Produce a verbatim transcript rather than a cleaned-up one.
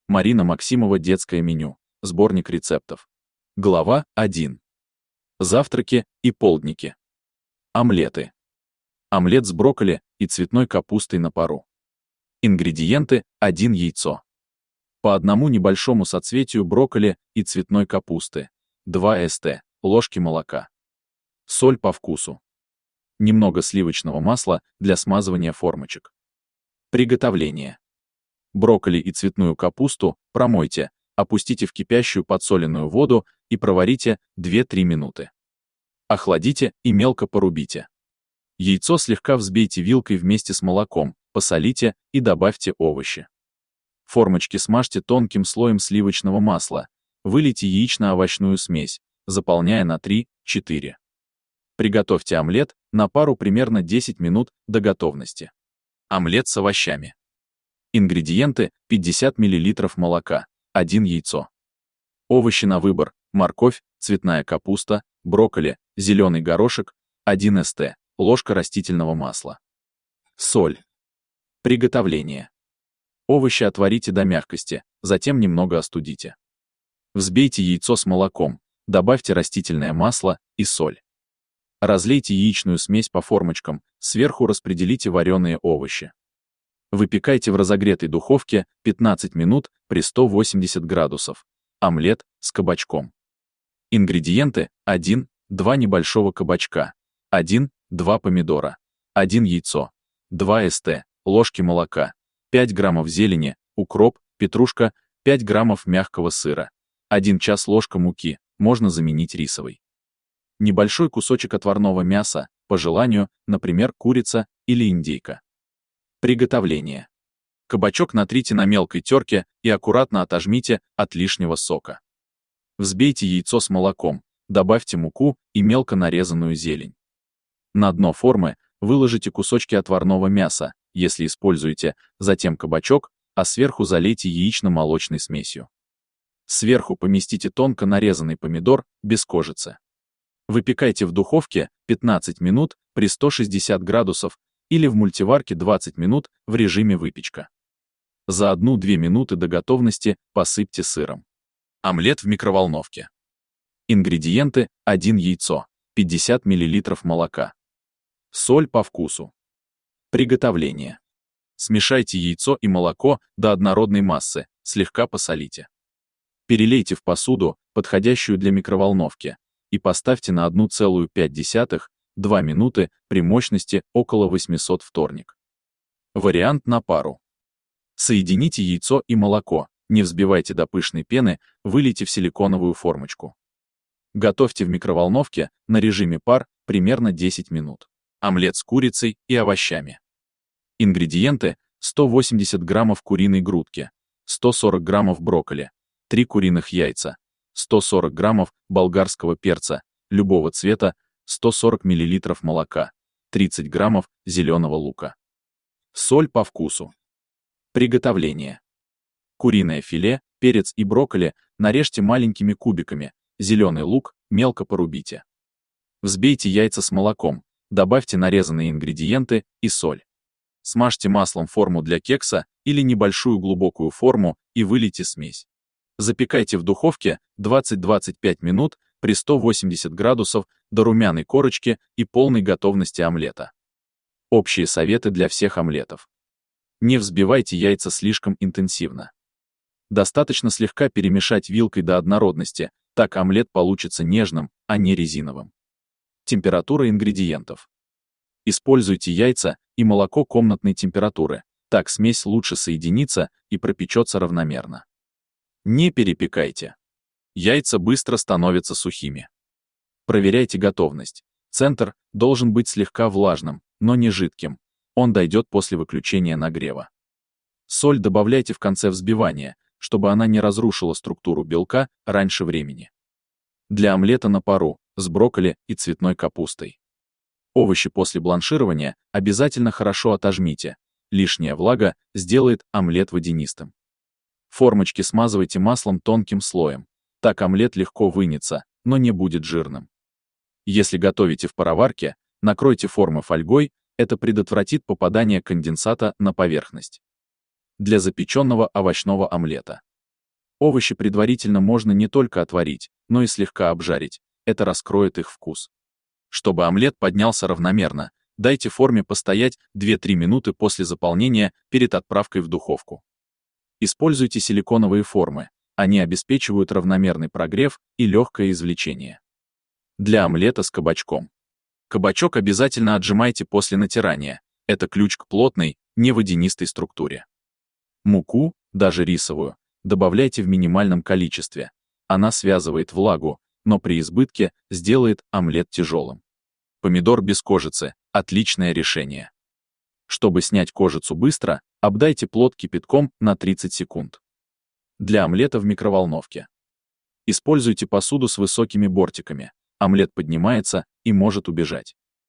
Марина Максимова. Детское меню. Сборник рецептов. Глава один. Завтраки и полдники. Омлеты. Омлет с брокколи и цветной капустой на пару. Ингредиенты: одно яйцо. По одному небольшому соцветию брокколи и цветной капусты. два столовых ложки молока. Соль по вкусу. Немного сливочного масла для смазывания формочек. Приготовление. Брокколи и цветную капусту промойте, опустите в кипящую подсоленную воду и проварите две-три минуты. Охладите и мелко порубите. Яйцо слегка взбейте вилкой вместе с молоком, посолите и добавьте овощи. Формочки смажьте тонким слоем сливочного масла, вылейте яично-овощную смесь, заполняя на три-четыре. Приготовьте омлет на пару примерно десять минут до готовности. Омлет с овощами. Ингредиенты: пятьдесят миллилитров молока, одно яйцо. Овощи на выбор: морковь, цветная капуста, брокколи, зеленый горошек, один столовый ложка растительного масла. Соль. Приготовление. Овощи отварите до мягкости, затем немного остудите. Взбейте яйцо с молоком, добавьте растительное масло и соль. Разлейте яичную смесь по формочкам, сверху распределите вареные овощи. Выпекайте в разогретой духовке пятнадцать минут при ста восьмидесяти градусах. Омлет с кабачком. Ингредиенты: один-два небольшого кабачка, один-два помидора, одно яйцо, два столовых ложки молока, пять граммов зелени, укроп, петрушка, пять граммов мягкого сыра, один чай ложка муки, можно заменить рисовой. Небольшой кусочек отварного мяса, по желанию, например, курица или индейка. Приготовление. Кабачок натрите на мелкой терке и аккуратно отожмите от лишнего сока. Взбейте яйцо с молоком, добавьте муку и мелко нарезанную зелень. На дно формы выложите кусочки отварного мяса, если используете, затем кабачок, а сверху залейте яично-молочной смесью. Сверху поместите тонко нарезанный помидор, без кожицы. Выпекайте в духовке пятнадцать минут при ста шестидесяти градусах или в мультиварке двадцать минут в режиме выпечка. За одну-две минуты до готовности посыпьте сыром. Омлет в микроволновке. Ингредиенты: одно яйцо, пятьдесят миллилитров молока. Соль по вкусу. Приготовление. Смешайте яйцо и молоко до однородной массы, слегка посолите. Перелейте в посуду, подходящую для микроволновки, и поставьте на одну целую пять десятых — две минуты при мощности около восьмисот вторник. Вариант на пару. Соедините яйцо и молоко, не взбивайте до пышной пены, вылейте в силиконовую формочку. Готовьте в микроволновке на режиме пар примерно десять минут. Омлет с курицей и овощами. Ингредиенты: сто восемьдесят граммов куриной грудки, сто сорок граммов брокколи, три куриных яйца, сто сорок граммов болгарского перца, любого цвета, сто сорок миллилитров молока, тридцать граммов зеленого лука. Соль по вкусу. Приготовление. Куриное филе, перец и брокколи нарежьте маленькими кубиками, зеленый лук мелко порубите. Взбейте яйца с молоком, добавьте нарезанные ингредиенты и соль. Смажьте маслом форму для кекса или небольшую глубокую форму и вылейте смесь. Запекайте в духовке двадцать-двадцать пять минут при ста восьмидесяти градусах до румяной корочки и полной готовности омлета. Общие советы для всех омлетов. Не взбивайте яйца слишком интенсивно. Достаточно слегка перемешать вилкой до однородности, так омлет получится нежным, а не резиновым. Температура ингредиентов. Используйте яйца и молоко комнатной температуры, так смесь лучше соединится и пропечется равномерно. Не перепекайте. Яйца быстро становятся сухими. Проверяйте готовность. Центр должен быть слегка влажным, но не жидким. Он дойдет после выключения нагрева. Соль добавляйте в конце взбивания, чтобы она не разрушила структуру белка раньше времени. Для омлета на пару, с брокколи и цветной капустой. Овощи после бланширования обязательно хорошо отожмите. Лишняя влага сделает омлет водянистым. Формочки смазывайте маслом тонким слоем. Так омлет легко вынется, но не будет жирным. Если готовите в пароварке, накройте формы фольгой, это предотвратит попадание конденсата на поверхность. Для запеченного овощного омлета. Овощи предварительно можно не только отварить, но и слегка обжарить. Это раскроет их вкус. Чтобы омлет поднялся равномерно, дайте форме постоять две-три минуты после заполнения перед отправкой в духовку. Используйте силиконовые формы. Они обеспечивают равномерный прогрев и легкое извлечение. Для омлета с кабачком. Кабачок обязательно отжимайте после натирания. Это ключ к плотной, неводянистой структуре. Муку, даже рисовую, добавляйте в минимальном количестве. Она связывает влагу, но при избытке сделает омлет тяжелым. Помидор без кожицы – отличное решение. Чтобы снять кожицу быстро, обдайте плод кипятком на тридцать секунд. Для омлета в микроволновке. Используйте посуду с высокими бортиками. Омлет поднимается и может убежать.